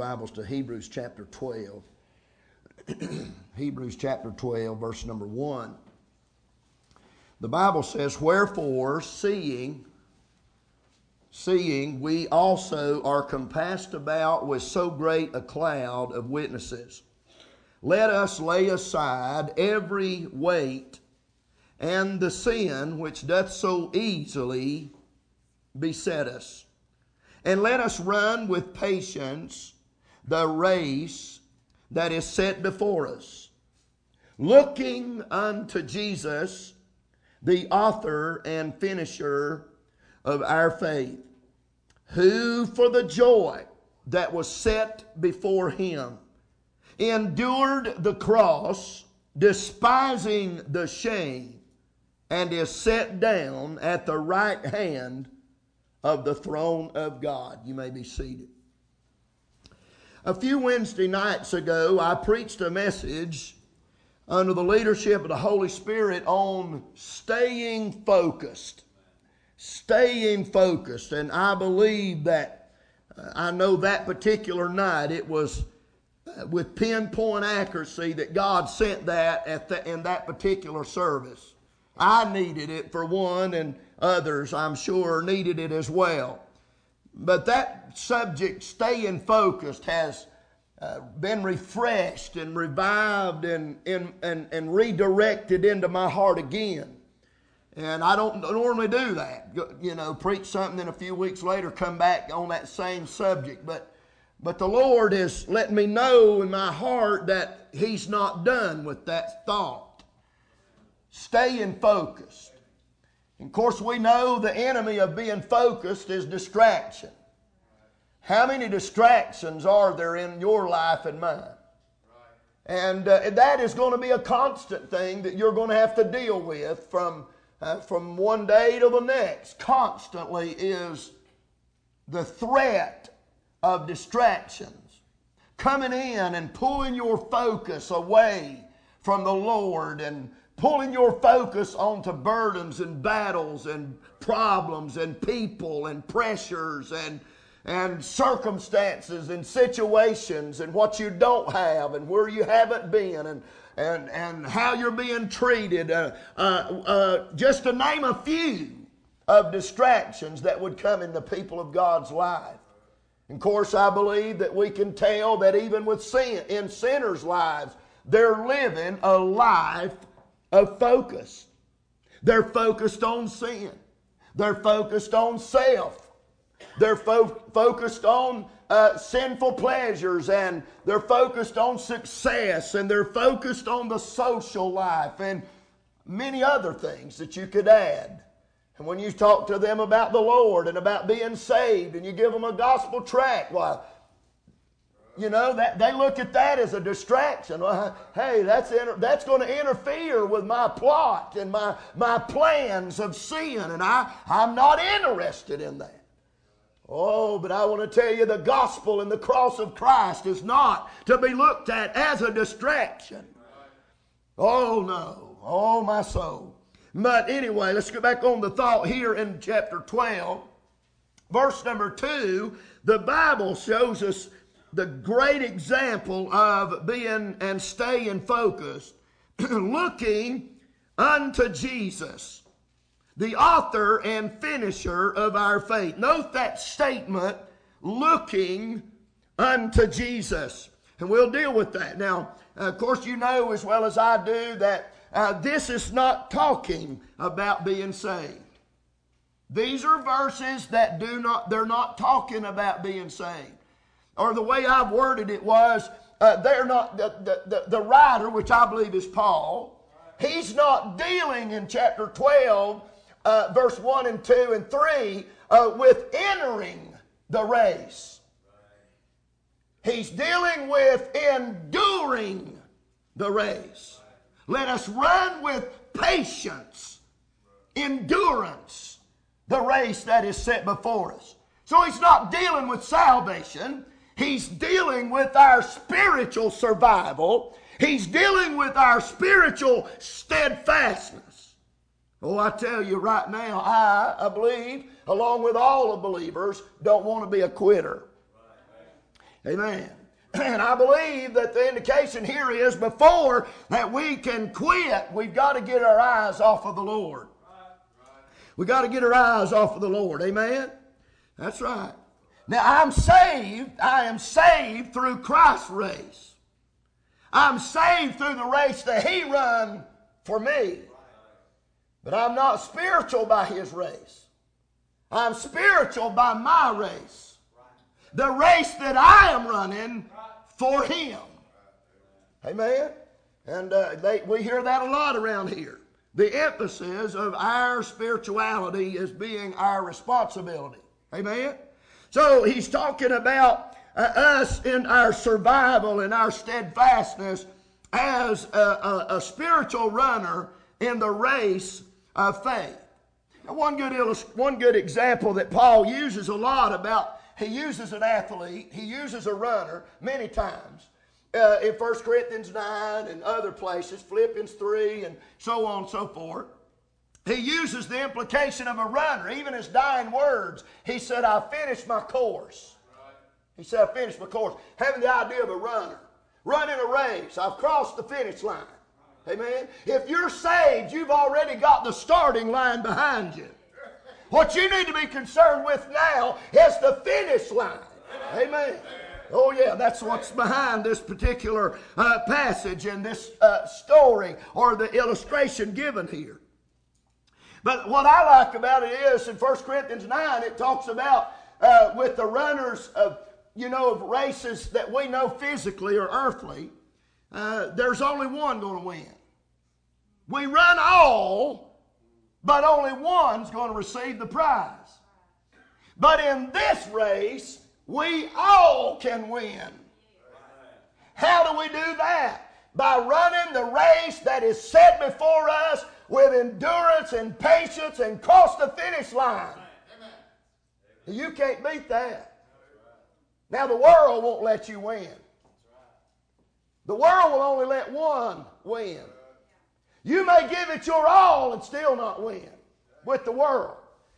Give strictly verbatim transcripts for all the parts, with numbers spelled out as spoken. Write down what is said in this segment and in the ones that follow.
Bibles to Hebrews chapter twelve. Hebrews chapter twelve, verse number one. The Bible says, "Wherefore, seeing, seeing we also are compassed about with so great a cloud of witnesses, let us lay aside every weight and the sin which doth so easily beset us, and let us run with patience the race that is set before us, looking unto Jesus, the author and finisher of our faith, who for the joy that was set before him endured the cross, despising the shame, and is set down at the right hand of the throne of God." You may be seated. A few Wednesday nights ago, I preached a message under the leadership of the Holy Spirit on staying focused. Staying focused. And I believe that, uh, I know that particular night, it was uh, with pinpoint accuracy that God sent that at the, in that particular service. I needed it for one, and others, I'm sure, needed it as well. But that subject, staying focused, has uh, been refreshed and revived and, and, and, and redirected into my heart again. And I don't normally do that. You know, preach something and a few weeks later come back on that same subject. But, but the Lord has let me know in my heart that He's not done with that thought. Staying focused. Of course, we know the enemy of being focused is distraction. How many distractions are there in your life and mine? And uh, that is going to be a constant thing that you're going to have to deal with from, uh, from one day to the next. Constantly is the threat of distractions coming in and pulling your focus away from the Lord, and pulling your focus onto burdens and battles and problems and people and pressures and, and circumstances and situations and what you don't have and where you haven't been and, and, and how you're being treated. Uh, uh, uh, just to name a few of distractions that would come in the people of God's life. And of course, I believe that we can tell that even with sin, in sinners' lives, they're living a life of focus. They're focused on sin. They're focused on self. They're fo- focused on uh, sinful pleasures, and they're focused on success, and they're focused on the social life and many other things that you could add. And when you talk to them about the Lord and about being saved, and you give them a gospel tract, well, you know, that they look at that as a distraction. Well, hey, that's inter- that's going to interfere with my plot and my, my plans of sin, and I, I'm not interested in that. Oh, but I want to tell you, the gospel and the cross of Christ is not to be looked at as a distraction. Oh, no. Oh, my soul. But anyway, let's get back on the thought here in chapter twelve. Verse number two, the Bible shows us the great example of being and staying focused, looking unto Jesus, the author and finisher of our faith. Note that statement, looking unto Jesus. And we'll deal with that. Now, of course, you know as well as I do that uh, this is not talking about being saved. These are verses that do not, they're not talking about being saved. Or the way I've worded it was, uh, they're not, the, the, the, the writer, which I believe is Paul, he's not dealing in chapter twelve, uh, verse one and two and three, uh, with entering the race. He's dealing with enduring the race. Let us run with patience, endurance, the race that is set before us. So he's not dealing with salvation. He's dealing with our spiritual survival. He's dealing with our spiritual steadfastness. Oh, I tell you right now, I, I believe, along with all the believers, don't want to be a quitter. Amen. And I believe that the indication here is before that we can quit, we've got to get our eyes off of the Lord. We've got to get our eyes off of the Lord. Amen? That's right. Now, I'm saved. I am saved through Christ's race. I'm saved through the race that He run for me. But I'm not spiritual by His race. I'm spiritual by my race. The race that I am running for Him. Amen? And uh, they, we hear that a lot around here. The emphasis of our spirituality is being our responsibility. Amen? So he's talking about uh, us in our survival and our steadfastness as a, a, a spiritual runner in the race of faith. Now, one good illust- one good example that Paul uses a lot about, he uses an athlete, he uses a runner many times. Uh, in First Corinthians nine and other places, Philippians three and so on and so forth. He uses the implication of a runner, even his dying words. He said, I finished my course. He said, I finished my course. Having the idea of a runner. Running a race. I've crossed the finish line. Amen. If you're saved, you've already got the starting line behind you. What you need to be concerned with now is the finish line. Amen. Oh yeah, that's what's behind this particular uh, passage and this uh, story or the illustration given here. But what I like about it is in First Corinthians nine, it talks about uh, with the runners of, you know, of races that we know physically or earthly, uh, there's only one going to win. We run all, but only one's going to receive the prize. But in this race, we all can win. How do we do that? By running the race that is set before us with endurance and patience and cross the finish line. You can't beat that. Now the world won't let you win. The world will only let one win. You may give it your all and still not win with the world.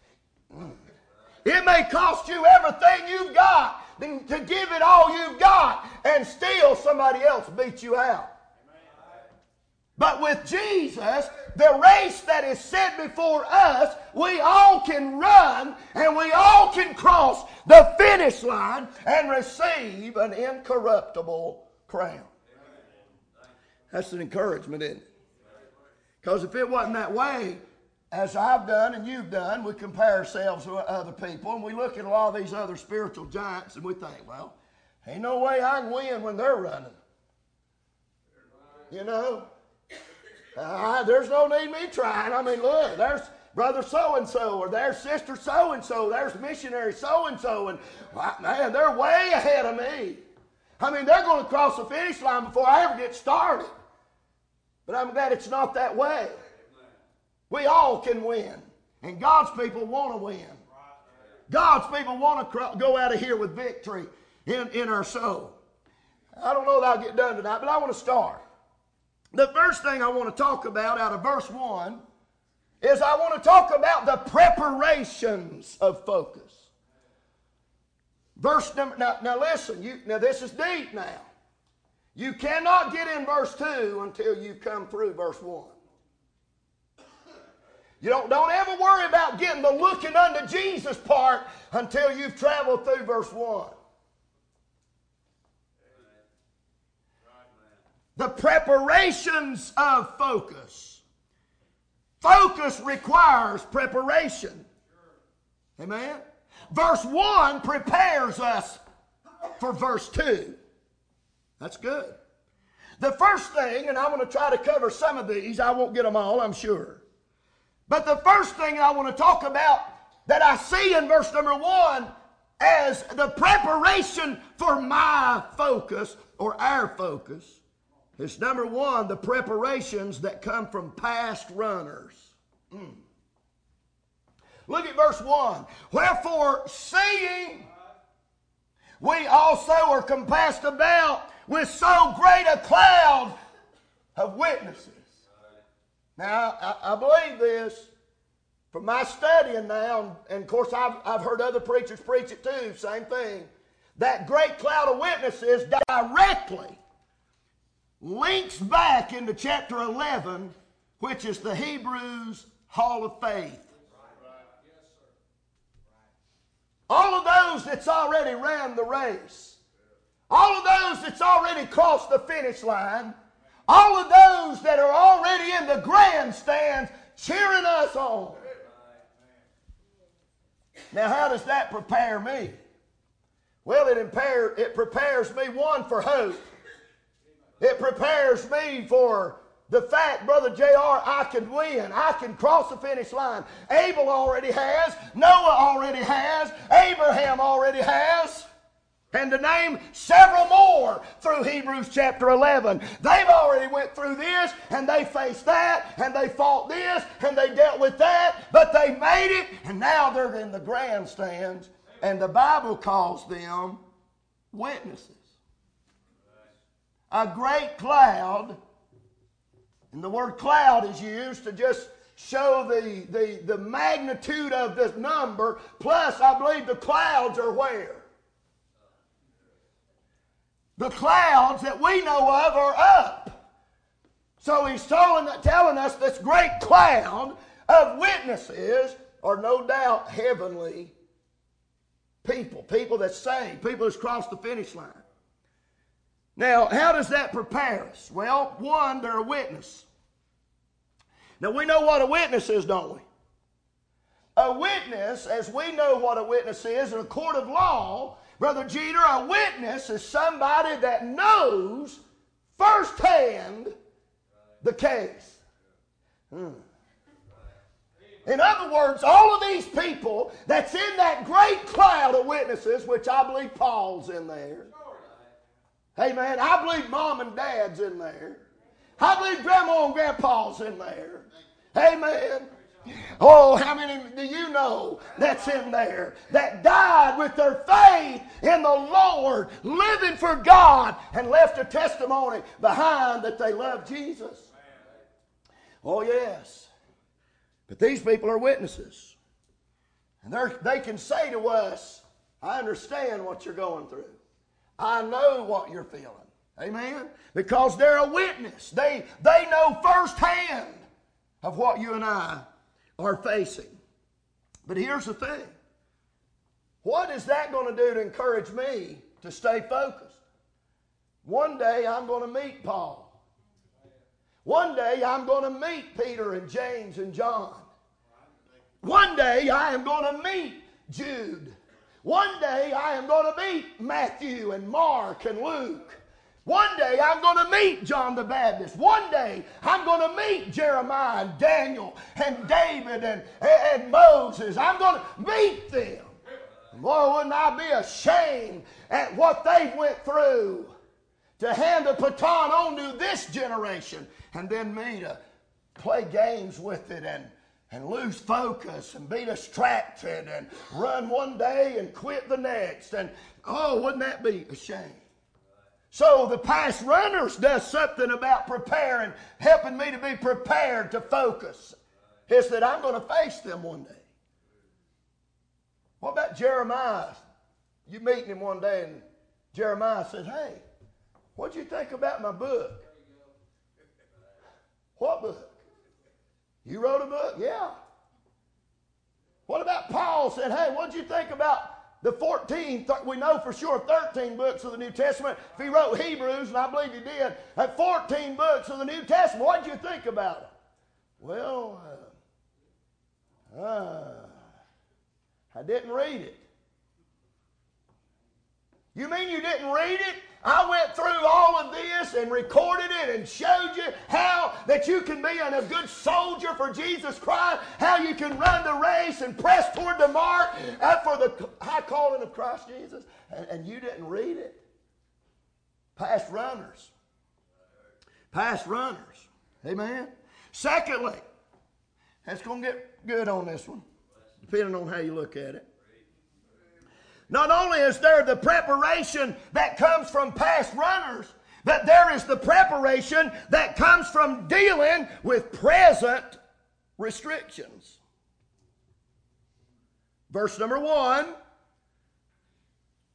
It may cost you everything you've got to give it all you've got and still somebody else beat you out. But with Jesus, the race that is set before us, we all can run and we all can cross the finish line and receive an incorruptible crown. That's an encouragement, isn't it? Because if it wasn't that way, as I've done and you've done, we compare ourselves with other people and we look at a lot of these other spiritual giants and we think, well, ain't no way I can win when they're running. You know? Uh, there's no need me trying. I mean, look, there's brother so-and-so, or there's sister so-and-so, there's missionary so-and-so, and man, they're way ahead of me. I mean, they're going to cross the finish line before I ever get started. But I'm glad it's not that way. We all can win, and God's people want to win. God's people want to go out of here with victory in, in our soul. I don't know that I'll get done tonight, but I want to start. The first thing I want to talk about out of verse one is I want to talk about the preparations of focus. Verse number, now, now listen, you, now this is deep now. You cannot get in verse two until you come through verse one. You don't, don't ever worry about getting the looking unto Jesus part until you've traveled through verse one. The preparations of focus. Focus requires preparation. Amen? Verse one prepares us for verse two. That's good. The first thing, and I'm going to try to cover some of these, I won't get them all, I'm sure. But the first thing I want to talk about that I see in verse number one as the preparation for my focus or our focus is number one, the preparations that come from past runners. Mm. Look at verse one. Wherefore, seeing we also are compassed about with so great a cloud of witnesses. Now, I, I believe this from my studying now, and, and of course I've, I've heard other preachers preach it too, same thing, that great cloud of witnesses directly links back into chapter eleven, which is the Hebrews Hall of Faith. All of those that's already ran the race, all of those that's already crossed the finish line, all of those that are already in the grandstands cheering us on. Now, how does that prepare me? Well, it, impair, it prepares me, one, for hope. It prepares me for the fact, Brother J R, I can win. I can cross the finish line. Abel already has. Noah already has. Abraham already has. And to name several more through Hebrews chapter eleven. They've already went through this, and they faced that, and they fought this, and they dealt with that, but they made it, and now they're in the grandstands, and the Bible calls them witnesses. A great cloud, and the word cloud is used to just show the, the, the magnitude of this number, plus I believe the clouds are where? The clouds that we know of are up. So he's telling, telling us this great cloud of witnesses are no doubt heavenly people. People that saved. People that's crossed the finish line. Now, how does that prepare us? Well, one, they're a witness. Now, we know what a witness is, don't we? A witness, as we know what a witness is in a court of law, Brother Jeter, a witness is somebody that knows firsthand the case. Hmm. In other words, all of these people that's in that great cloud of witnesses, which I believe Paul's in there. Hey man, I believe Mom and Dad's in there. I believe Grandma and Grandpa's in there. Amen. Oh, how many do you know that's in there that died with their faith in the Lord, living for God, and left a testimony behind that they love Jesus? Oh, yes. But these people are witnesses. And they can say to us, I understand what you're going through. I know what you're feeling. Amen? Because they're a witness. They, they know firsthand of what you and I are facing. But here's the thing. What is that going to do to encourage me to stay focused? One day I'm going to meet Paul. One day I'm going to meet Peter and James and John. One day I am going to meet Jude. One day I am going to meet Matthew and Mark and Luke. One day I'm going to meet John the Baptist. One day I'm going to meet Jeremiah and Daniel and David and, and Moses. I'm going to meet them. Boy, wouldn't I be ashamed at what they went through to hand the baton on to this generation, and then me to play games with it and, and lose focus and be distracted and run one day and quit the next. And oh, wouldn't that be a shame? So the past runners does something about preparing, helping me to be prepared to focus. It's that I'm going to face them one day. What about Jeremiah? You meeting him one day and Jeremiah says, hey, what'd you think about my book? What book? You wrote a book? Yeah. What about Paul said, hey, what'd you think about the fourteen, we know for sure thirteen books of the New Testament. If he wrote Hebrews, and I believe he did, at fourteen books of the New Testament, what did you think about it? Well, uh, uh, I didn't read it. You mean you didn't read it? I went through all of this and recorded it and showed you how that you can be a good soldier for Jesus Christ, how you can run the race and press toward the mark for the high calling of Christ Jesus, and, and you didn't read it. Past runners. Past runners. Amen. Secondly, it's going to get good on this one, depending on how you look at it. Not only is there the preparation that comes from past runners, but there is the preparation that comes from dealing with present restrictions. Verse number one,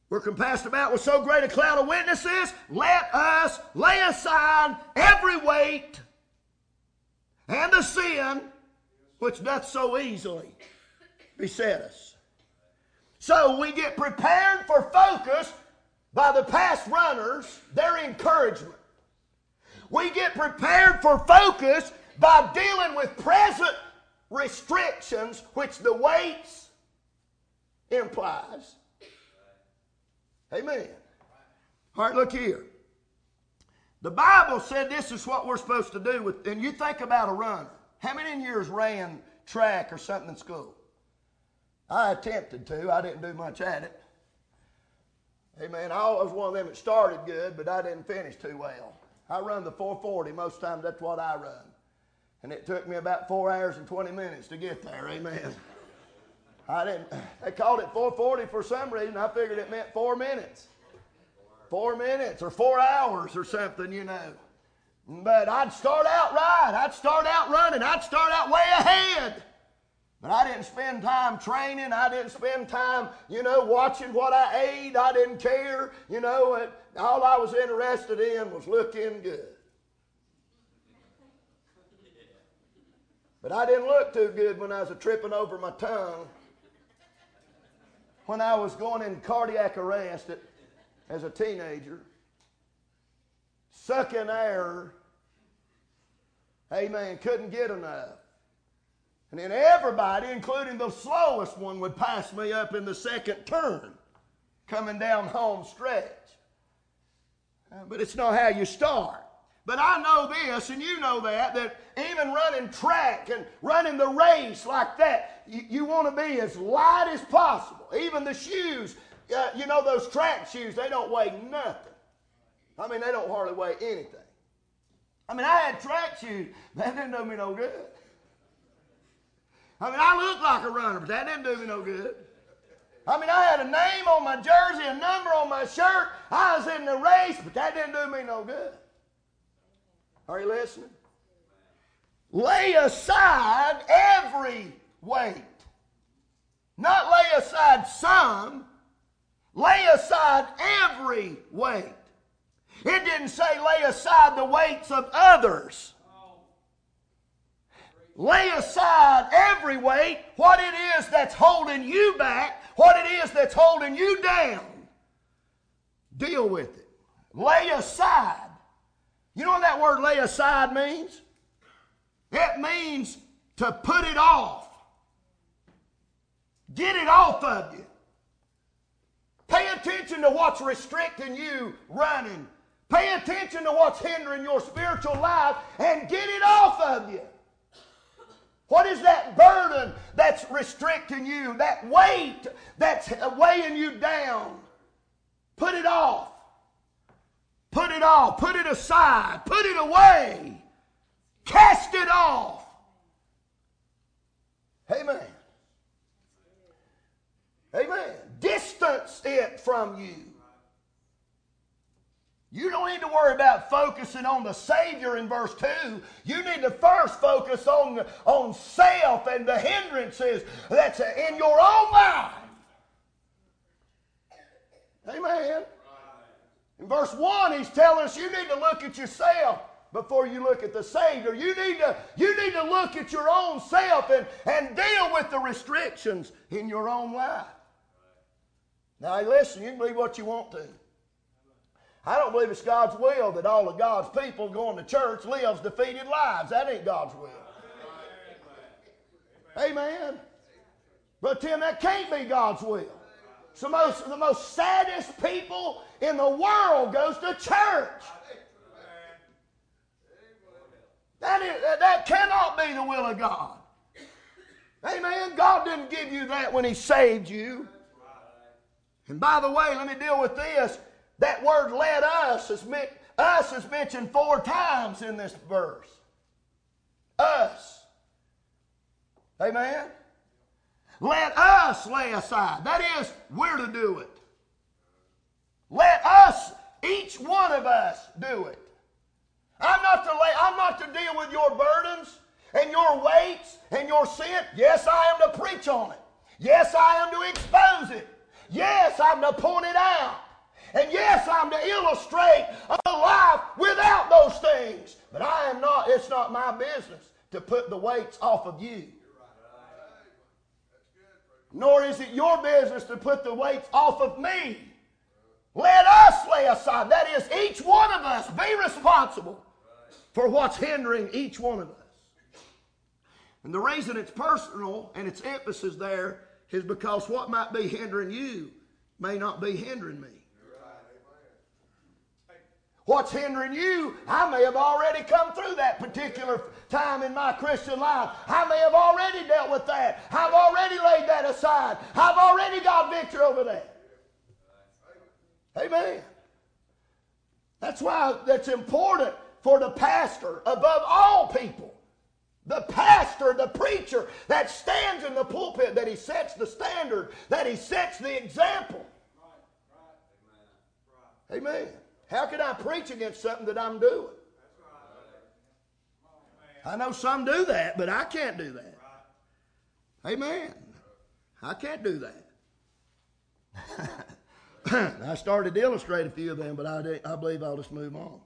We're compassed about with so great a cloud of witnesses. Let us lay aside every weight and the sin which doth so easily beset us. So we get prepared for focus by the past runners, their encouragement. We get prepared for focus by dealing with present restrictions, which the weights implies. Amen. All right, look here. The Bible said this is what we're supposed to do with, and you think about a runner. How many in yours ran track or something in school? I attempted to. I didn't do much at it. Amen. I was one of them that started good, but I didn't finish too well. I run the four forty. Most times that's what I run. And it took me about four hours and twenty minutes to get there. Amen. I didn't, they called it four forty for some reason. I figured it meant four minutes. Four minutes or four hours or something, you know. But I'd start out right. I'd start out running. I'd start out way ahead. But I didn't spend time training. I didn't spend time, you know, watching what I ate. I didn't care. You know, all I was interested in was looking good. But I didn't look too good when I was tripping over my tongue. When I was going in cardiac arrest at, as a teenager, sucking air, amen, couldn't get enough. And then everybody, including the slowest one, would pass me up in the second turn, coming down home stretch. Uh, but it's not how you start. But I know this, and you know that, that even running track and running the race like that, you, you want to be as light as possible. Even the shoes, uh, you know those track shoes, they don't weigh nothing. I mean, they don't hardly weigh anything. I mean, I had track shoes. That didn't do me no good. I mean, I looked like a runner, but that didn't do me no good. I mean, I had a name on my jersey, a number on my shirt. I was in the race, but that didn't do me no good. Are you listening? Lay aside every weight. Not lay aside some. Lay aside every weight. It didn't say lay aside the weights of others. Lay aside every weight, what it is that's holding you back, what it is that's holding you down. Deal with it. Lay aside. You know what that word lay aside means? It means to put it off. Get it off of you. Pay attention to what's restricting you running. Pay attention to what's hindering your spiritual life and get it off of you. What is that burden that's restricting you? That weight that's weighing you down? Put it off. Put it off. Put it aside. Put it away. Cast it off. Amen. Amen. Distance it from you. You don't need to worry about focusing on the Savior in verse two. You need to first focus on, on self and the hindrances that's in your own life. Amen. In verse one, he's telling us you need to look at yourself before you look at the Savior. You need to, you need to look at your own self and, and deal with the restrictions in your own life. Now, listen, you can believe what you want to. I don't believe it's God's will that all of God's people going to church lives defeated lives. That ain't God's will. Amen. But Tim, that can't be God's will. So most, the most saddest people in the world goes to church. That, is, that cannot be the will of God. Amen. God didn't give you that when He saved you. And by the way, let me deal with this. That word "let us" is, meant, us is mentioned four times in this verse. Us. Amen? Let us lay aside. That is, we're to do it. Let us, each one of us, do it. I'm not to lay, I'm not to deal with your burdens and your weights and your sin. Yes, I am to preach on it. Yes, I am to expose it. Yes, I'm to point it out. And yes, I'm to illustrate a life without those things. But I am not, it's not my business to put the weights off of you. Nor is it your business to put the weights off of me. Let us lay aside. That is, each one of us be responsible for what's hindering each one of us. And the reason it's personal and its emphasis there is because what might be hindering you may not be hindering me. What's hindering you, I may have already come through that particular time in my Christian life. I may have already dealt with that. I've already laid that aside. I've already got victory over that. Amen. That's why that's important for the pastor above all people. The pastor, the preacher that stands in the pulpit, that he sets the standard, that he sets the example. Amen. How can I preach against something that I'm doing? I know some do that, but I can't do that. Amen. I can't do that. I started to illustrate a few of them, but I, I believe I'll just move on.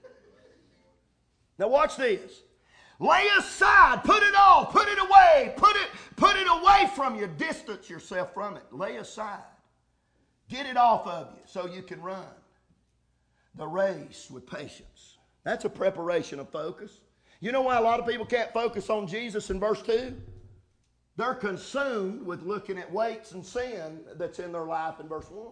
Now watch this. Lay aside, put it off, put it away, put it, put it away from you. Distance yourself from it. Lay aside. Get it off of you so you can run the race with patience. That's a preparation of focus. You know why a lot of people can't focus on Jesus in verse two? They're consumed with looking at weights and sin that's in their life in verse one.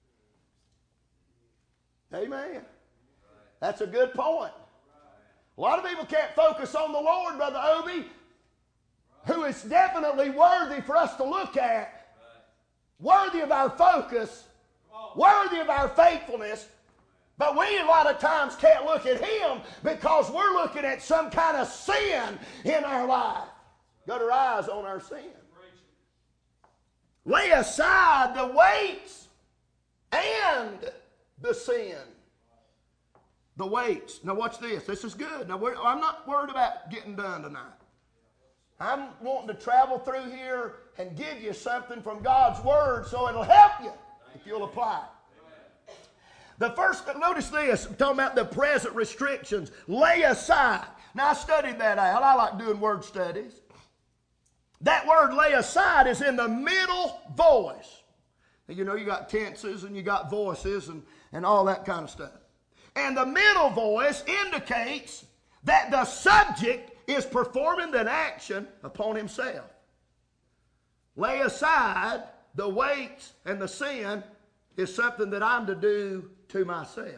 Amen. That's a good point. A lot of people can't focus on the Lord, Brother Obie, who is definitely worthy for us to look at, worthy of our focus, worthy of our faithfulness. But we a lot of times can't look at him because we're looking at some kind of sin in our life. Got our eyes on our sin. Lay aside the weights and the sin. The weights. Now watch this. This is good. Now we're, I'm not worried about getting done tonight. I'm wanting to travel through here and give you something from God's Word so it'll help you if you'll apply it. The first, notice this, I'm talking about the present restrictions. Lay aside. Now, I studied that out. I like doing word studies. That word lay aside is in the middle voice. And you know, you got tenses and you got voices and, and all that kind of stuff. And the middle voice indicates that the subject is performing an action upon himself. Lay aside the weights and the sin is something that I'm to do to myself.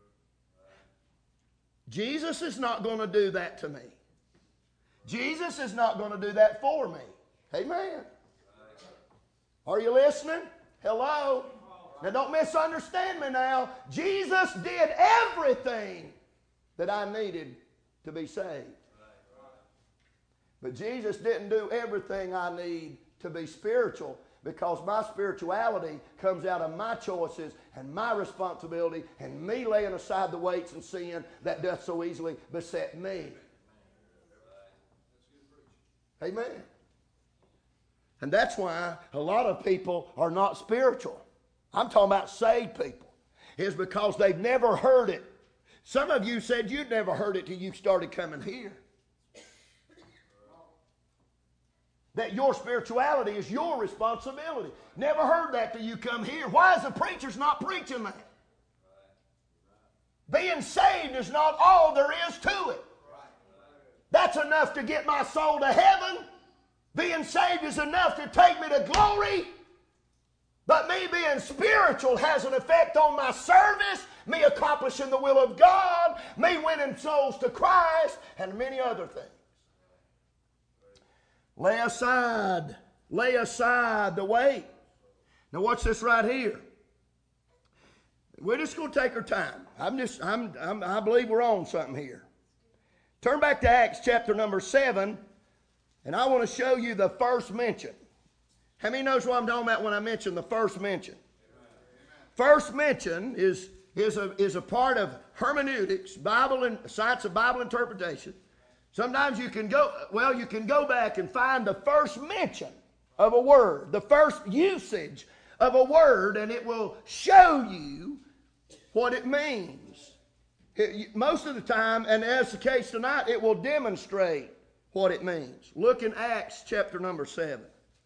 Jesus is not going to do that to me. Jesus is not going to do that for me. Amen. Are you listening? Hello? Now don't misunderstand me now. Jesus did everything that I needed to be saved. But Jesus didn't do everything I need to be spiritual, because my spirituality comes out of my choices and my responsibility and me laying aside the weights and sin that doth so easily beset me. Amen. And that's why a lot of people are not spiritual. I'm talking about saved people. It's because they've never heard it. Some of you said you'd never heard it till you started coming here. That your spirituality is your responsibility. Never heard that till you come here. Why is the preacher's not preaching that? Being saved is not all there is to it. That's enough to get my soul to heaven. Being saved is enough to take me to glory. But me being spiritual has an effect on my service, me accomplishing the will of God, me winning souls to Christ, and many other things. Lay aside, lay aside the weight. Now watch this right here. We're just going to take our time. I'm just, I'm, I'm, I believe we're on something here. Turn back to Acts chapter number seven, and I want to show you the first mention. How many knows what I'm talking about when I mention the first mention? First mention is, is, a, is a part of hermeneutics, Bible and science of Bible interpretation. Sometimes you can go, well, you can go back and find the first mention of a word, the first usage of a word and it will show you what it means. It, most of the time, and as the case tonight, it will demonstrate what it means. Look in Acts chapter number seven.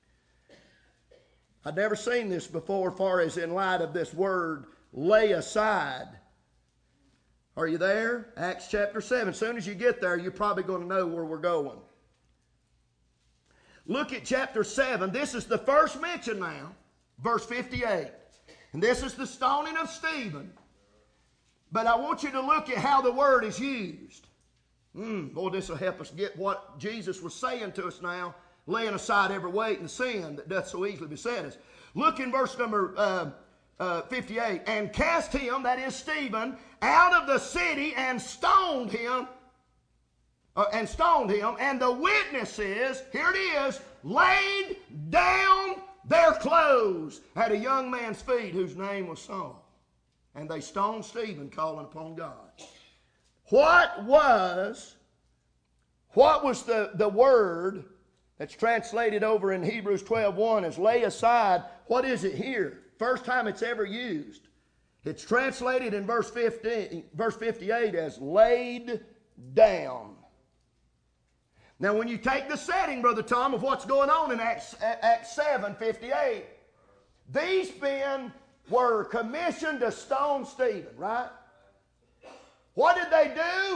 I'd never seen this before as far as in light of this word, lay aside. Are you there? Acts chapter seven. As soon as you get there, you're probably going to know where we're going. Look at chapter seven. This is the first mention now. Verse fifty-eight. And this is the stoning of Stephen. But I want you to look at how the word is used. Mm, boy, this will help us get what Jesus was saying to us now. Laying aside every weight and sin that doth so easily beset us. Look in verse number uh, uh, fifty-eight. And cast him, that is Stephen, out of the city and stoned him. Uh, and stoned him. And the witnesses, here it is, laid down their clothes at a young man's feet whose name was Saul. And they stoned Stephen, calling upon God. What was, what was the, the word that's translated over in Hebrews twelve one as lay aside? What is it here? First time it's ever used. It's translated in verse fifteen, verse fifty-eight as laid down. Now when you take the setting, Brother Tom, of what's going on in Acts, Acts seven fifty-eight, these men were commissioned to stone Stephen, right? What did they do?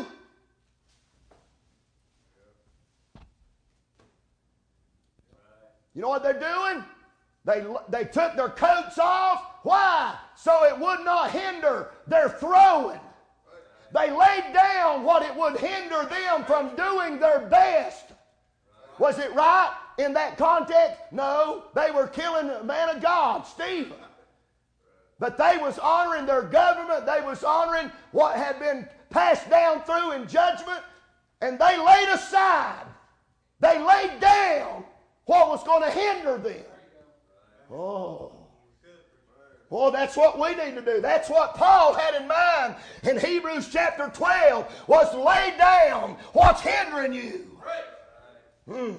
You know what they're doing? They, they took their coats off. Why? So it would not hinder their throwing. They laid down what it would hinder them from doing their best. Was it right in that context? No. They were killing a man of God, Stephen. But they was honoring their government. They was honoring what had been passed down through in judgment. And they laid aside. They laid down what was going to hinder them. Oh. Well, that's what we need to do. That's what Paul had in mind in Hebrews chapter twelve, was lay down what's hindering you. Hmm.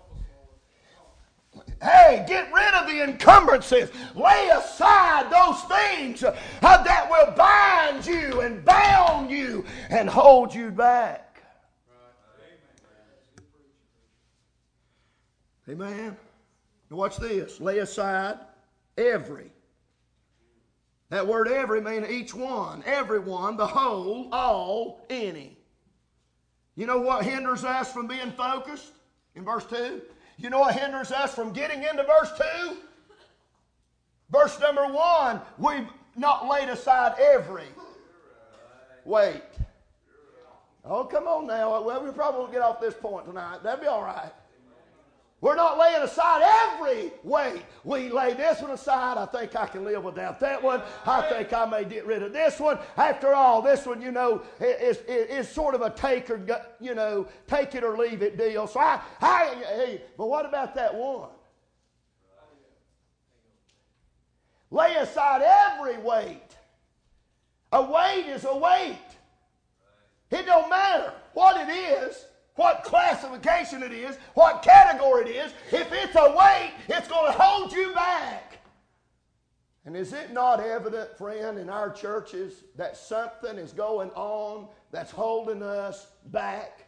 Hey, get rid of the encumbrances. Lay aside those things uh, that will bind you and bound you and hold you back. Amen. Now watch this. Lay aside every. That word every means each one, everyone, the whole, all, any. You know what hinders us from being focused in verse two? You know what hinders us from getting into verse two? Verse number one, we've not laid aside every weight. Oh, come on now. Well, we probably won't get off this point tonight. That'll be all right. We're not laying aside every weight. We lay this one aside. I think I can live without that one. I think I may get rid of this one. After all, this one, you know, is, is, is sort of a take or, you know, take it or leave it deal. So I, I, hey, but what about that one? Lay aside every weight. A weight is a weight. It don't matter what it is, what classification it is, what category it is. If it's a weight, it's going to hold you back. And is it not evident, friend, in our churches that something is going on that's holding us back?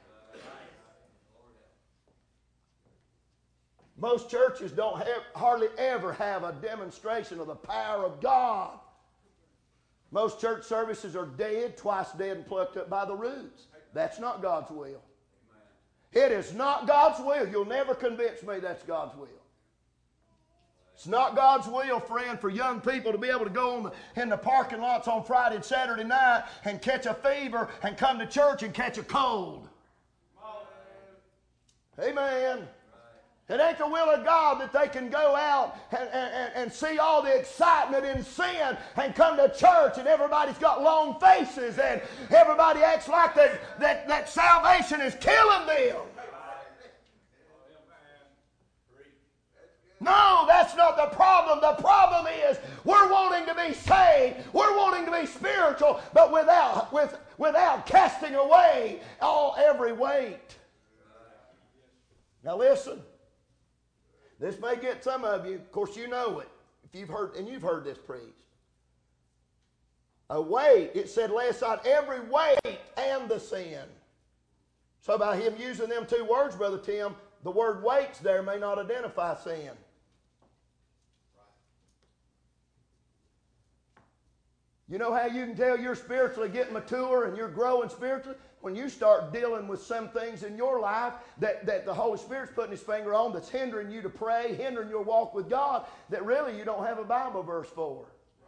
Most churches don't have, hardly ever have a demonstration of the power of God. Most church services are dead, twice dead and plucked up by the roots. That's not God's will. It is not God's will. You'll never convince me that's God's will. It's not God's will, friend, for young people to be able to go on the, in the parking lots on Friday and Saturday night and catch a fever and come to church and catch a cold. Amen. It ain't the will of God that they can go out and, and, and see all the excitement in sin and come to church and everybody's got long faces and everybody acts like that, that, that salvation is killing them. No, that's not the problem. The problem is we're wanting to be saved. We're wanting to be spiritual, but without, with, without casting away all every weight. Now listen. This may get some of you, of course you know it. if you've heard, and you've heard this preached. A weight, it said lay aside every weight and the sin. So by him using them two words, Brother Tim, the word weights there may not identify sin. You know how you can tell you're spiritually getting mature and you're growing spiritually? When you start dealing with some things in your life that, that the Holy Spirit's putting His finger on that's hindering you to pray, hindering your walk with God, that really you don't have a Bible verse for.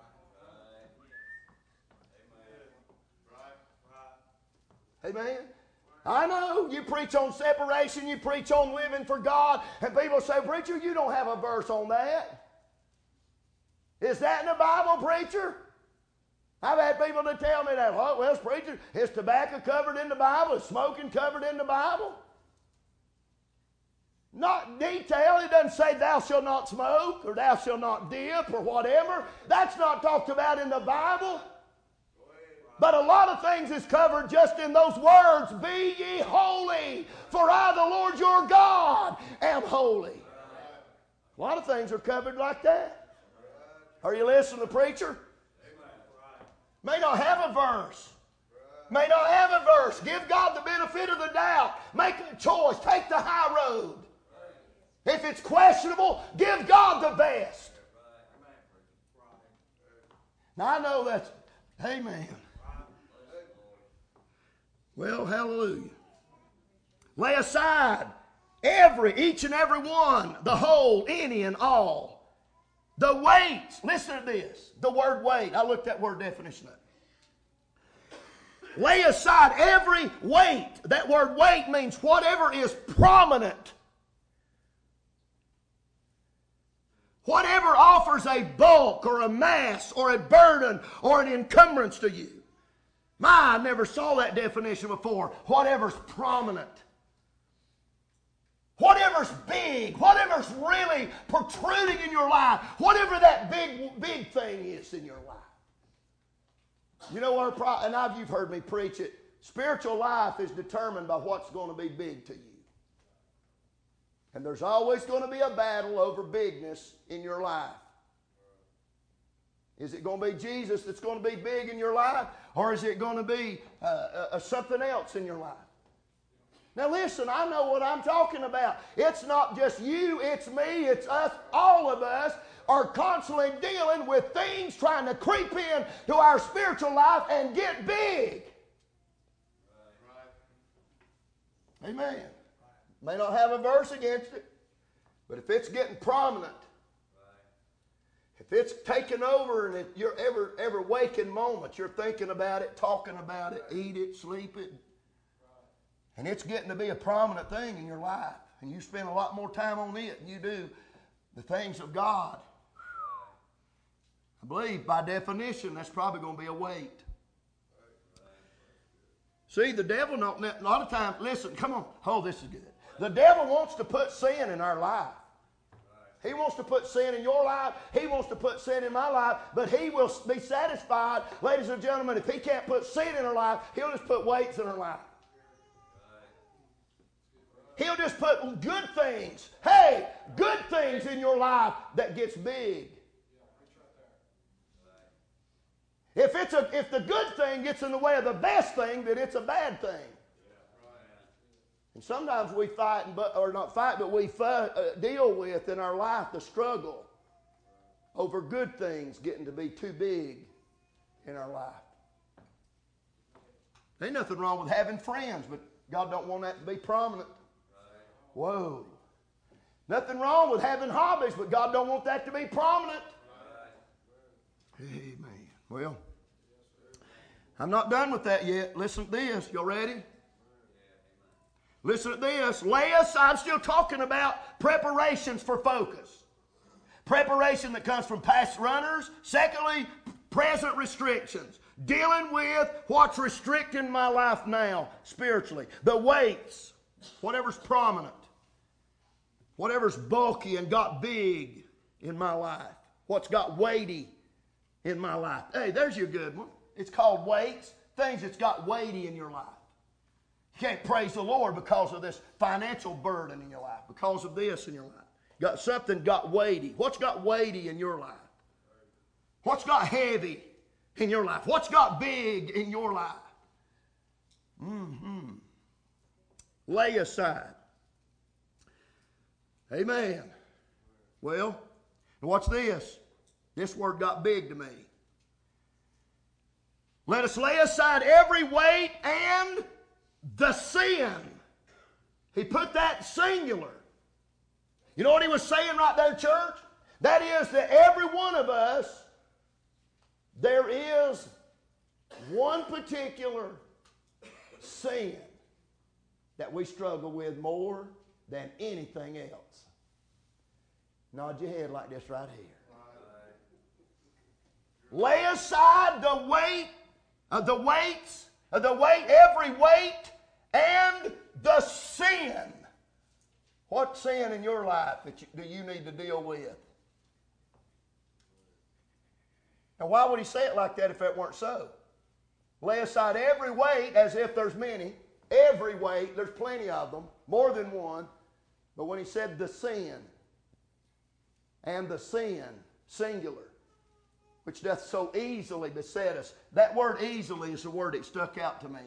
Amen. I know you preach on separation, you preach on living for God, and people say, preacher, you don't have a verse on that. Is that in the Bible, preacher? I've had people to tell me that. Well, well, preacher, is tobacco covered in the Bible? Is smoking covered in the Bible? Not detail. It doesn't say thou shalt not smoke or thou shalt not dip or whatever. That's not talked about in the Bible. But a lot of things is covered just in those words. Be ye holy, for I, the Lord your God, am holy. A lot of things are covered like that. Are you listening to the preacher? May not have a verse. May not have a verse. Give God the benefit of the doubt. Make a choice. Take the high road. If it's questionable, give God the best. Now I know that's, amen. Well, hallelujah. Lay aside every, each and every one, the whole, any and all. The weights, listen to this, the word weight. I looked that word definition up. Lay aside every weight. That word weight means whatever is prominent. Whatever offers a bulk or a mass or a burden or an encumbrance to you. My, I never saw that definition before. Whatever's prominent. Whatever's big, whatever's really protruding in your life, whatever that big, big thing is in your life. You know what, pro- and I've, you've heard me preach it, spiritual life is determined by what's going to be big to you. And there's always going to be a battle over bigness in your life. Is it going to be Jesus that's going to be big in your life, or is it going to be uh, uh, something else in your life? Now listen, I know what I'm talking about. It's not just you, it's me, it's us, all of us are constantly dealing with things trying to creep in to our spiritual life and get big. Right. Amen. May not have a verse against it, but if it's getting prominent, if it's taking over and if you're every, every waking moment, you're thinking about it, talking about it, eat it, sleep it, and it's getting to be a prominent thing in your life, and you spend a lot more time on it than you do the things of God, I believe by definition that's probably going to be a weight. See, the devil, not, a lot of times, listen, come on, oh, this is good. The devil wants to put sin in our life. He wants to put sin in your life. He wants to put sin in my life. But he will be satisfied, ladies and gentlemen, if he can't put sin in our life, he'll just put weights in our life. He'll just put good things, hey, good things in your life that gets big. If, it's a, if the good thing gets in the way of the best thing, then it's a bad thing. And sometimes we fight, and, or not fight, but we fight, uh, deal with in our life the struggle over good things getting to be too big in our life. Ain't nothing wrong with having friends, but God don't want that to be prominent. Whoa. Nothing wrong with having hobbies, but God don't want that to be prominent. Amen. Well, I'm not done with that yet. Listen to this. Y'all ready? Listen to this. Lay aside, I'm still talking about preparations for focus. Preparation that comes from past runners. Secondly, present restrictions. Dealing with what's restricting my life now spiritually. The weights. Whatever's prominent. Whatever's bulky and got big in my life. What's got weighty in my life. Hey, there's your good one. It's called weights. Things that's got weighty in your life. You can't praise the Lord because of this financial burden in your life. Because of this in your life. Got something got weighty. What's got weighty in your life? What's got heavy in your life? What's got big in your life? Mm-hmm. Lay aside. Amen. Well, watch this. This word got big to me. Let us lay aside every weight and the sin. He put that singular. You know what he was saying right there, church? That is that every one of us, there is one particular sin that we struggle with more than anything else. Nod your head like this right here. Lay aside the weight of the weights, of the weight, every weight, and the sin. What sin in your life that you, do you need to deal with? Now, why would he say it like that if it weren't so? Lay aside every weight, as if there's many. Every weight, there's plenty of them, more than one. But when he said the sin, and the sin, singular, which doth so easily beset us. That word easily is the word that stuck out to me.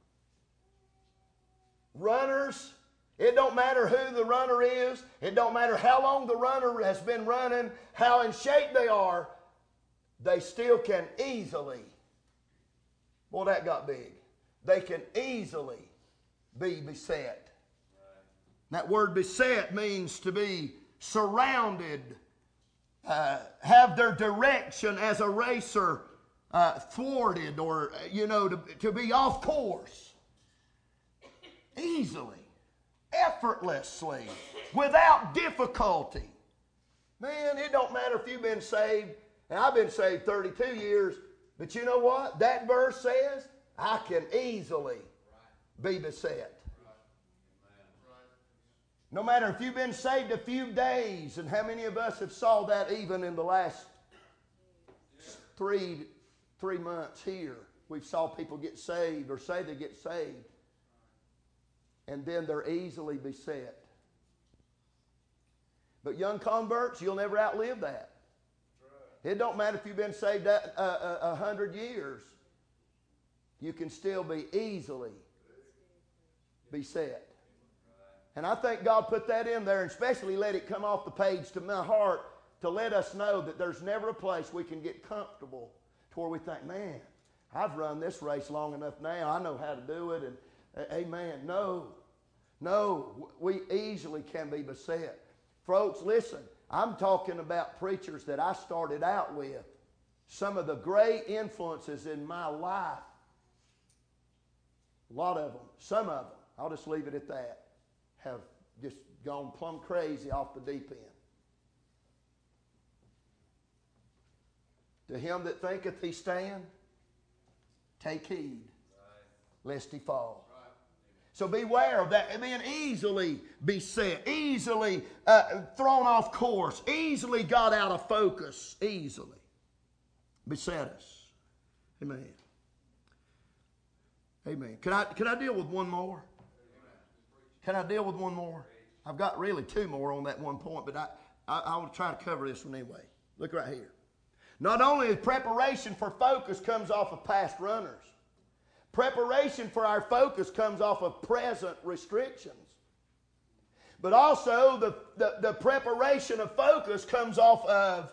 Runners, it don't matter who the runner is. It don't matter how long the runner has been running, how in shape they are. They still can easily, boy, that got big. They can easily be beset. That word beset means to be surrounded, uh, have their direction as a racer uh, thwarted, or, you know, to, to be off course. Easily, effortlessly, without difficulty. Man, it don't matter if you've been saved, and I've been saved thirty-two years, but you know what? That verse says, I can easily be beset. No matter if you've been saved a few days, and how many of us have saw that even in the last three, three months here. We've saw people get saved or say they get saved, and then they're easily beset. But young converts, you'll never outlive that. It don't matter if you've been saved a, a, a hundred years. You can still be easily beset. And I think God put that in there, and especially let it come off the page to my heart to let us know that there's never a place we can get comfortable to where we think, man, I've run this race long enough now. I know how to do it. And uh, amen. No. No. We easily can be beset. Folks, listen. I'm talking about preachers that I started out with. Some of the great influences in my life. A lot of them. Some of them. I'll just leave it at that. Have just gone plumb crazy off the deep end. To him that thinketh he stand, take heed, lest he fall. So beware of that. Being easily beset, easily uh, thrown off course, easily got out of focus, easily beset us. Amen. Amen. Can I, can I deal with one more? Can I deal with one more? I've got really two more on that one point, but I, I, I will try to cover this one anyway. Look right here. Not only is preparation for focus comes off of past runners. Preparation for our focus comes off of present restrictions. But also the, the, the preparation of focus comes off of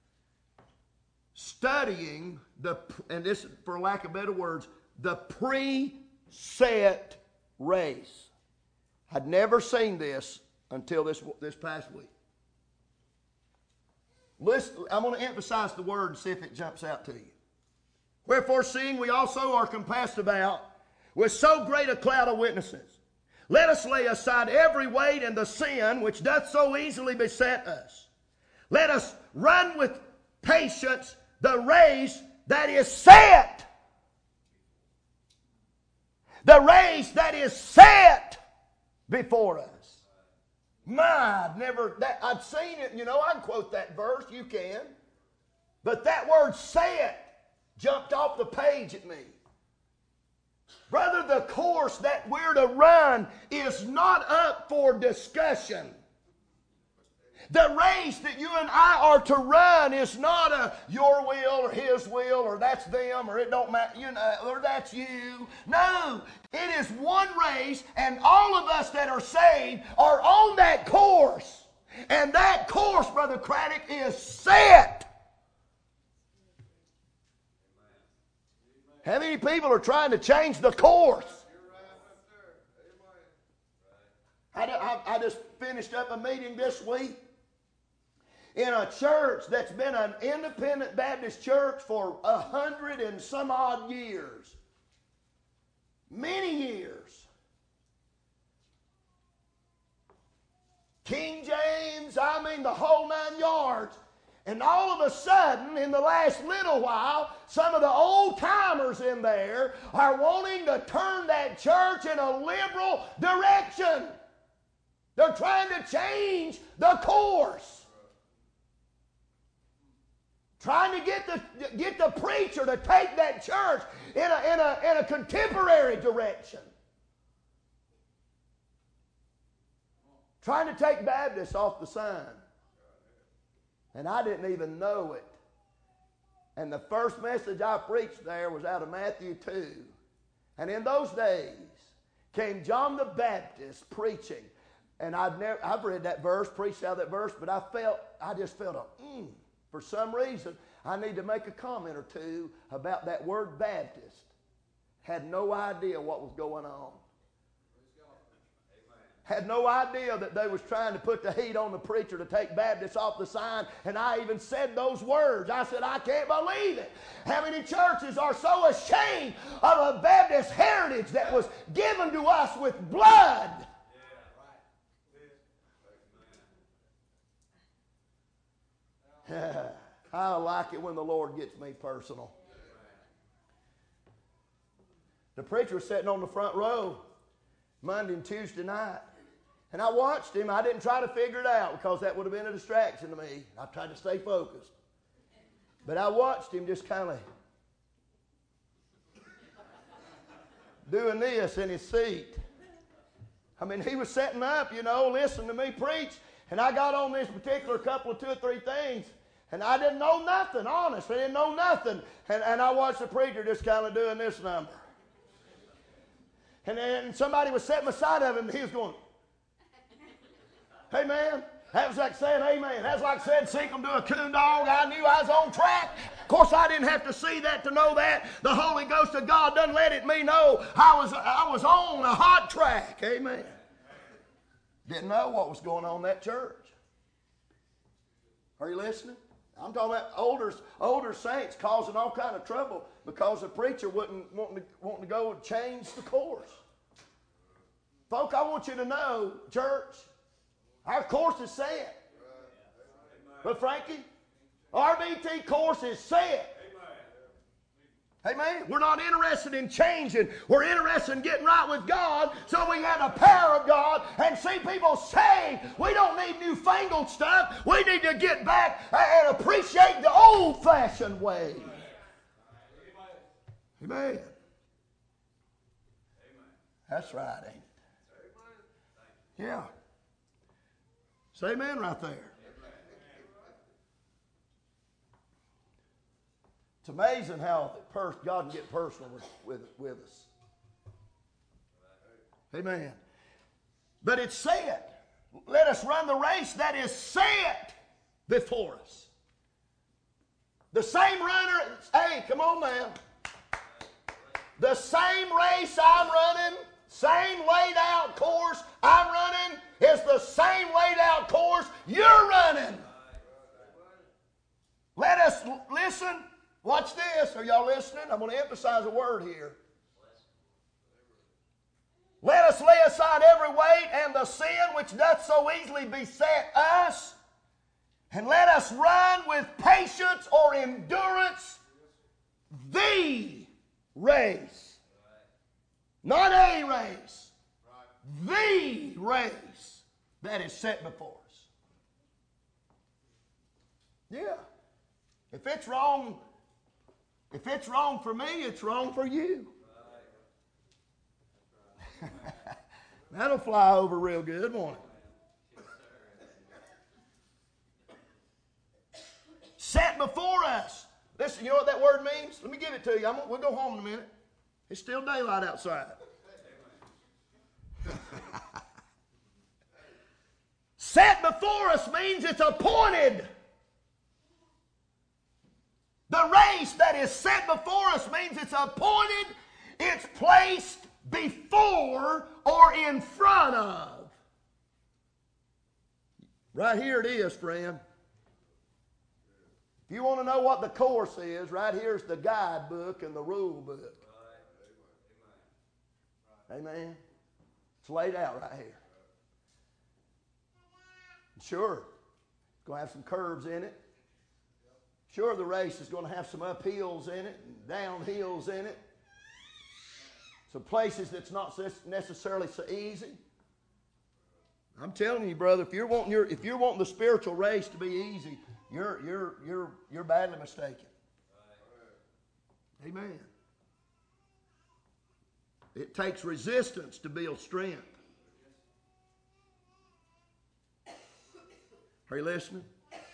studying, the, and this for lack of better words, the preset race. I'd never seen this until this, this past week. Listen, I'm going to emphasize the word and see if it jumps out to you. Wherefore, seeing we also are compassed about with so great a cloud of witnesses, let us lay aside every weight and the sin which doth so easily beset us. Let us run with patience the race that is set. The race that is set before us. My, I'd never, that, I'd seen it, you know, I can quote that verse, you can. But that word set jumped off the page at me. Brother, the course that we're to run is not up for discussion. The race that you and I are to run is not a your will or his will or that's them or it don't matter, you know, or that's you. No, it is one race, and all of us that are saved are on that course. And that course, Brother Craddock, is set. How many people are trying to change the course? I, I, I just finished up a meeting this week in a church that's been an independent Baptist church for a hundred and some odd years. Many years. King James, I mean the whole nine yards. And all of a sudden, in the last little while, some of the old timers in there are wanting to turn that church in a liberal direction. They're trying to change the course. Trying to get the, get the preacher to take that church in a, in a, in a contemporary direction. Trying to take Baptists off the sign. And I didn't even know it. And the first message I preached there was out of Matthew two. And in those days came John the Baptist preaching. And I've never, I've read that verse, preached out of that verse, but I felt, I just felt a, mm, for some reason, I need to make a comment or two about that word Baptist. Had no idea what was going on. Had no idea that they was trying to put the heat on the preacher to take Baptists off the sign. And I even said those words. I said, I can't believe it. How many churches are so ashamed of a Baptist heritage that was given to us with blood? I like it when the Lord gets me personal. The preacher was sitting on the front row Monday and Tuesday night. And I watched him. I didn't try to figure it out because that would have been a distraction to me. I tried to stay focused. But I watched him just kind of doing this in his seat. I mean, he was setting up, you know, listening to me preach. And I got on this particular couple of two or three things. And I didn't know nothing, honest. I didn't know nothing. And, and I watched the preacher just kind of doing this number. And then somebody was sitting beside of him, and he was going, hey, man. That was like saying amen. That's like saying sink him to a coon dog. I knew I was on track. Of course, I didn't have to see that to know that. The Holy Ghost of God doesn't let it me know I was, I was on a hot track. Amen. Didn't know what was going on in that church. Are you listening? I'm talking about older, older saints causing all kind of trouble because the preacher wouldn't wanting to, wanting to go and change the course. Folk, I want you to know, church, our course is set. But Frankie, R B T course is set. Amen. We're not interested in changing. We're interested in getting right with God so we have the power of God and see people saved. We don't need newfangled stuff. We need to get back and appreciate the old-fashioned way. Amen. Amen. That's right, ain't it? Yeah. Say amen right there. It's amazing how God can get personal with, with, with us. Amen. But it's set. Let us run the race that is set before us. The same runner, hey, come on now. The same race I'm running, same laid out course I'm running, is the same laid out course you're running. Let us listen. Watch this. Are y'all listening? I'm going to emphasize a word here. Let us lay aside every weight and the sin which doth so easily beset us, and let us run with patience or endurance the race. Not a race. The race that is set before us. Yeah. If it's wrong, if it's wrong for me, it's wrong for you. That'll fly over real good, won't it? word means? Let me give it to you. I'm, we'll go home in a minute. It's still daylight outside. Set before us means it's appointed. The race that is set before us means it's appointed, it's placed before or in front of. Right here it is, friend. If you want to know what the course is, right here's the guidebook and the rule book. Amen. It's laid out right here. Sure, it's going to have some curves in it. Sure, the race is going to have some uphills in it and downhills in it. Some places that's not necessarily so easy. I'm telling you, brother, if you're wanting your, if you're wanting the spiritual race to be easy, you're you're you're you're badly mistaken. Amen. It takes resistance to build strength. Are you listening?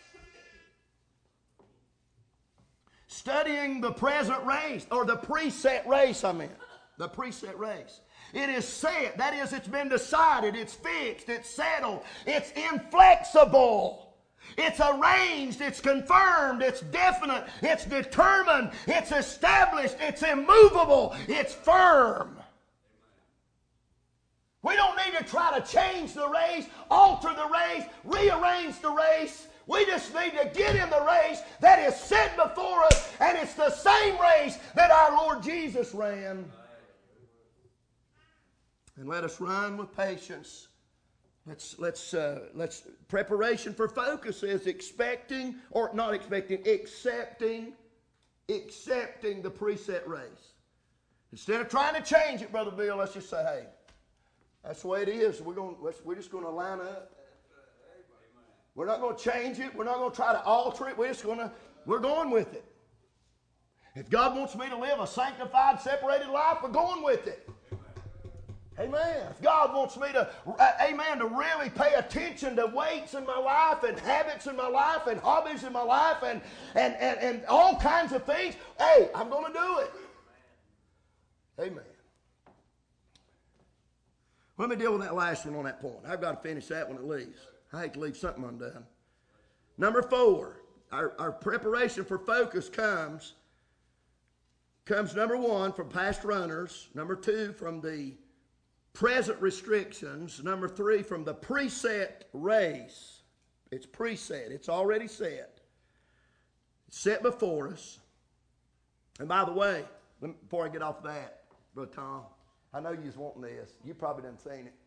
Studying the present race, or the preset race, I mean. The preset race. It is set. That is, it's been decided. It's fixed. It's settled. It's inflexible. It's arranged. It's confirmed. It's definite. It's determined. It's established. It's immovable. It's firm. We don't need to try to change the race, alter the race, rearrange the race. We just need to get in the race that is set before us, and it's the same race that our Lord Jesus ran. And let us run with patience. Let's, let's, uh, let's, preparation for focus is expecting, or not expecting, accepting, accepting the preset race. Instead of trying to change it, Brother Bill, let's just say, hey, that's the way it is. We're going. Let's, we're just going to line up. We're not going to change it. We're not going to try to alter it. We're just going to. We're going with it. If God wants me to live a sanctified, separated life, we're going with it. Amen. If God wants me to, uh, amen, to really pay attention to weights in my life and habits in my life and hobbies in my life and and and, and all kinds of things, hey, I'm going to do it. Amen. Let me deal with that last one on that point. I've got to finish that when it leaves. I hate to leave something undone. Number four, our, our preparation for focus comes, comes number one from past runners, number two from the present restrictions, number three from the preset race. It's preset. It's already set. It's set before us. And by the way, let me, before I get off that, Brother Tom, I know you was wanting this. You probably done seen it.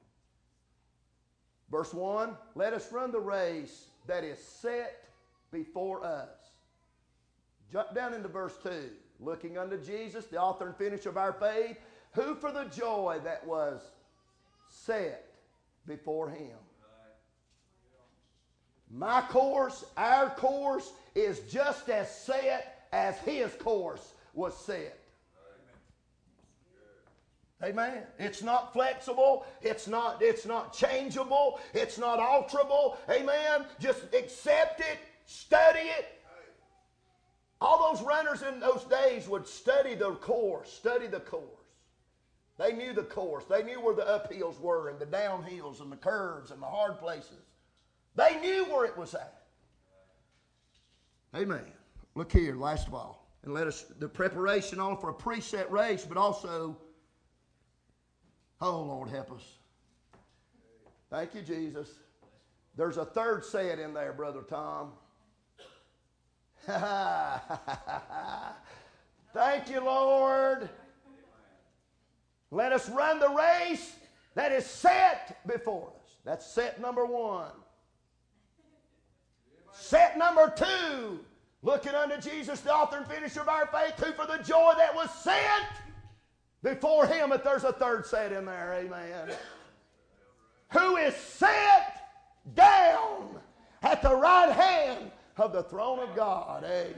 Verse one, let us run the race that is set before us. Jump down into verse two. Looking unto Jesus, the author and finisher of our faith, who for the joy that was set before him. My course, our course, is just as set as his course was set. Amen. It's not flexible. It's not, it's not changeable. It's not alterable. Amen. Just accept it. Study it. All those runners in those days would study the course. Study the course. They knew the course. They knew where the uphills were and the downhills and the curves and the hard places. They knew where it was at. Amen. Look here, last of all. And let us, the preparation on for a preset race, but also, oh, Lord, help us. Thank you, Jesus. There's a third set in there, Brother Tom. Thank you, Lord. Let us run the race that is set before us. That's set number one. Set number two. Looking unto Jesus, the author and finisher of our faith, who for the joy that was set before him, if there's a third set in there, amen. Who is set down at the right hand of the throne of God, amen.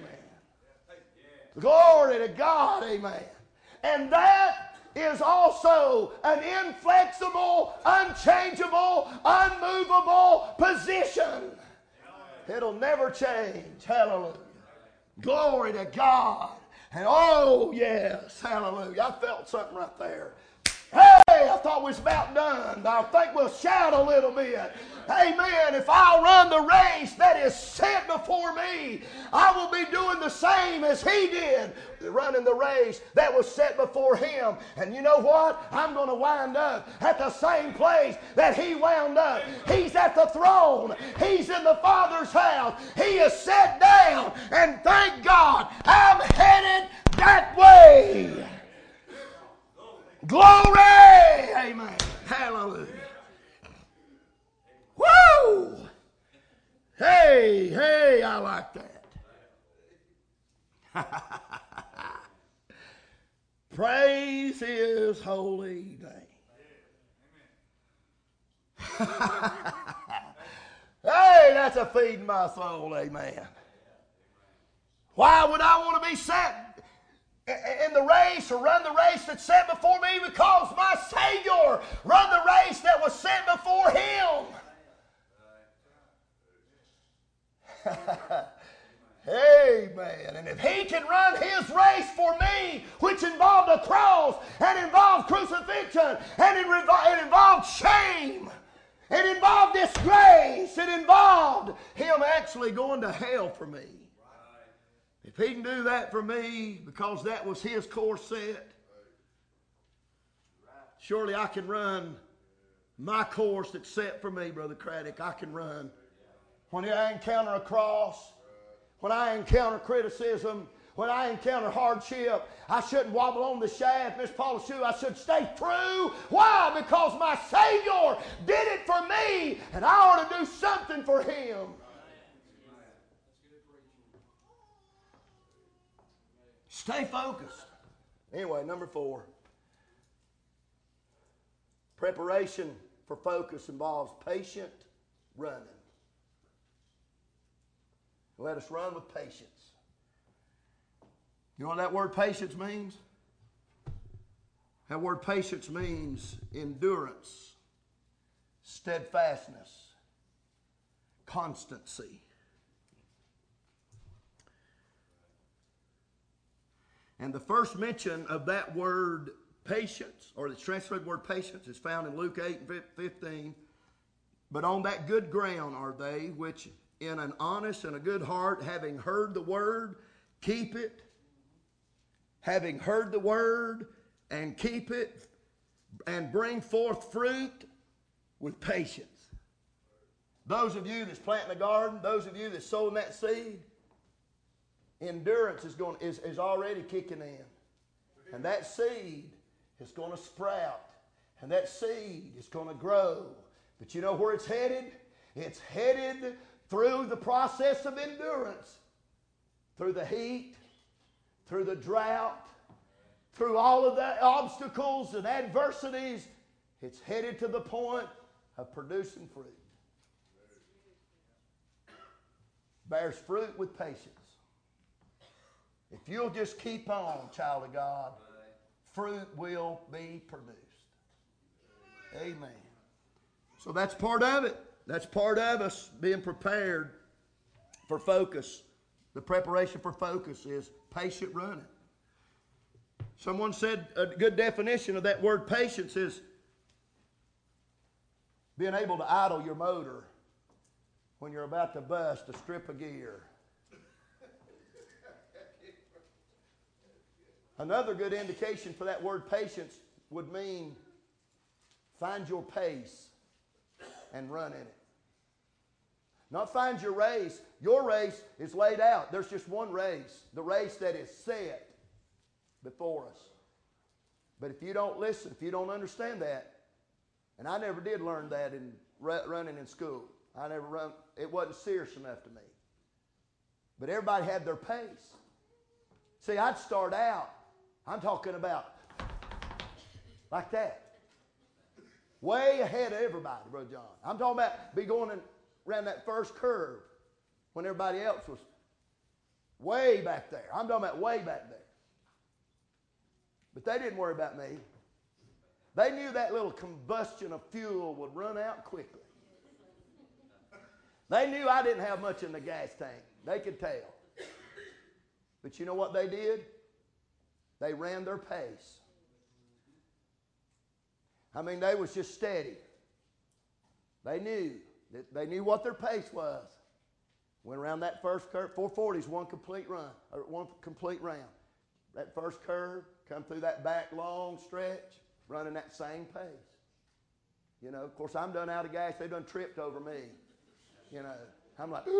Glory to God, amen. And that is also an inflexible, unchangeable, unmovable position. It'll never change. Hallelujah. Glory to God. And oh, yes, hallelujah. I felt something right there. Hey, I thought we was about done. I think we'll shout a little bit. Amen. If I'll run the race that is set before me, I will be doing the same as he did, running the race that was set before him. And you know what? I'm going to wind up at the same place that he wound up. He's at the throne. He's in the Father's house. He is sat down. And thank God, I'm headed that way. Glory! Amen. Hallelujah. Woo! Hey, hey, I like that. Praise his holy name. Hey, that's a feeding my soul, amen. Why would I want to be set in the race or run the race that's set before me? Because my Savior run the race that was set before him. Amen. And if he can run his race for me, which involved a cross and involved crucifixion and it, revol- it involved shame, it involved disgrace, it involved him actually going to hell for me. If he can do that for me because that was his course set, surely I can run my course that's set for me, Brother Craddock. I can run. When I encounter a cross, when I encounter criticism, when I encounter hardship, I shouldn't wobble on the shaft, Miss Paula's shoe. I should stay true. Why? Because my Savior did it for me, and I ought to do something for him. Stay focused. Anyway, number four. Preparation for focus involves patient running. Let us run with patience. You know what that word patience means? That word patience means endurance, steadfastness, constancy. And the first mention of that word patience, or the translated word patience, is found in Luke eight and fifteen. But on that good ground are they, which in an honest and a good heart, having heard the word, keep it. Having heard the word and keep it, and bring forth fruit with patience. Those of you that's planting a garden, those of you that's sowing that seed, endurance is going is, is already kicking in. And that seed is going to sprout. And that seed is going to grow. But you know where it's headed? It's headed through the process of endurance. Through the heat, through the drought, through all of the obstacles and adversities. It's headed to the point of producing fruit. Bears fruit with patience. If you'll just keep on, child of God, fruit will be produced. Amen. So that's part of it. That's part of us being prepared for focus. The preparation for focus is patient running. Someone said a good definition of that word patience is being able to idle your motor when you're about to bust a strip of gear. Another good indication for that word patience would mean find your pace and run in it. Not find your race. Your race is laid out. There's just one race, the race that is set before us. But if you don't listen, if you don't understand that, and I never did learn that in running in school. I never run, it wasn't serious enough to me. But everybody had their pace. See, I'd start out, I'm talking about like that. Way ahead of everybody, Brother John. I'm talking about be going in, around that first curve when everybody else was way back there. I'm talking about way back there. But they didn't worry about me. They knew that little combustion of fuel would run out quickly. They knew I didn't have much in the gas tank. They could tell. But you know what they did? They ran their pace. I mean, they was just steady. They knew. They knew what their pace was. Went around that first curve. four forty is one complete run, or one complete round. That first curve, come through that back long stretch, running that same pace. You know, of course, I'm done out of gas. They done tripped over me. You know, I'm like,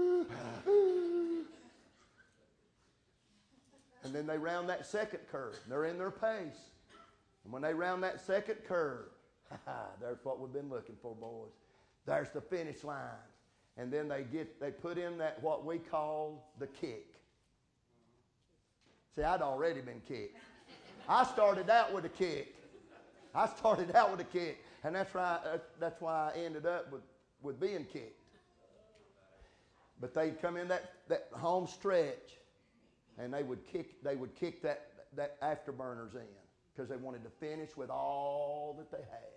and then they round that second curve. They're in their pace. And when they round that second curve, there's what we've been looking for, boys. There's the finish line. And then they get they put in that what we call the kick. See, I'd already been kicked. I started out with a kick. I started out with a kick. And that's why, that's why I ended up with, with being kicked. But they'd come in that, that home stretch, and they would kick they would kick that, that afterburners in because they wanted to finish with all that they had.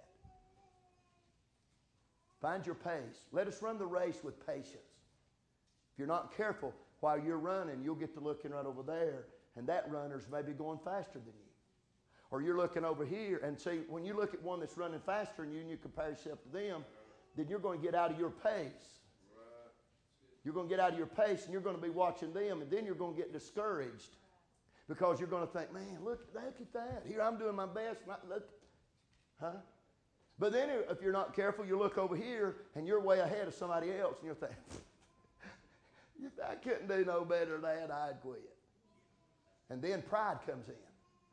Find your pace. Let us run the race with patience. If you're not careful, while you're running, you'll get to looking right over there, and that runner's maybe going faster than you. Or you're looking over here, and see, when you look at one that's running faster than you and you compare yourself to them, then you're going to get out of your pace. You're going to get out of your pace, and you're going to be watching them, and then you're going to get discouraged because you're going to think, man, look, look at that. Here, I'm doing my best. Look, huh? But then if you're not careful, you look over here, and you're way ahead of somebody else, and you're thinking, if I couldn't do no better than that, I'd quit. And then pride comes in.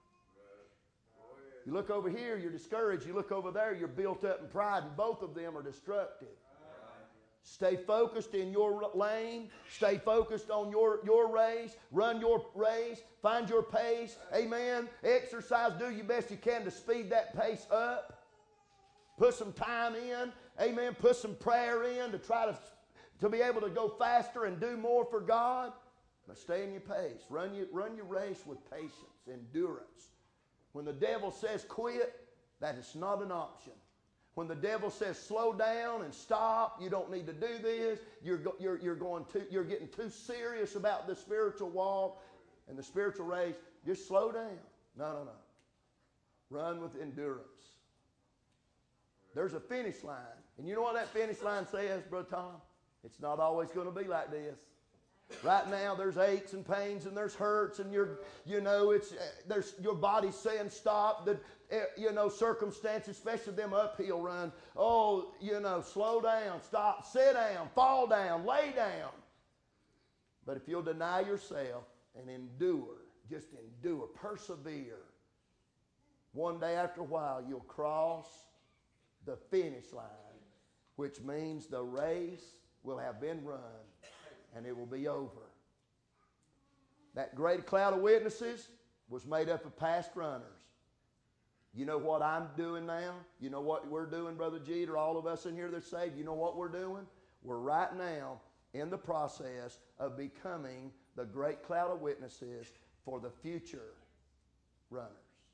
You look over here, you're discouraged. You look over there, you're built up in pride, and both of them are destructive. Stay focused in your lane. Stay focused on your, your race. Run your race. Find your pace. Amen. Exercise. Do your best you can to speed that pace up. Put some time in. Amen. Put some prayer in to try to, to be able to go faster and do more for God. But stay in your pace. Run your, run your race with patience, endurance. When the devil says quit, that is not an option. When the devil says slow down and stop, you don't need to do this, you're, go, you're, you're, going too, you're getting too serious about the spiritual walk and the spiritual race, just slow down. No, no, no. Run with endurance. There's a finish line. And you know what that finish line says, Brother Tom? It's not always going to be like this. Right now, there's aches and pains, and there's hurts, and you're, you know, it's there's your body's saying stop. The, you know, circumstances, especially them uphill runs. Oh, you know, slow down, stop, sit down, fall down, lay down. But if you'll deny yourself and endure, just endure, persevere, one day after a while, you'll cross the finish line, which means the race will have been run. And it will be over. That great cloud of witnesses was made up of past runners. You know what I'm doing now? You know what we're doing, Brother Jeter, all of us in here that are saved? You know what we're doing? We're right now in the process of becoming the great cloud of witnesses for the future runners.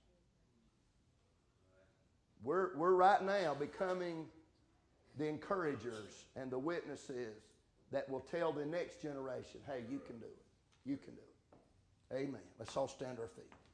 We're, we're right now becoming the encouragers and the witnesses that will tell the next generation, hey, you can do it. You can do it. Amen. Let's all stand to our feet.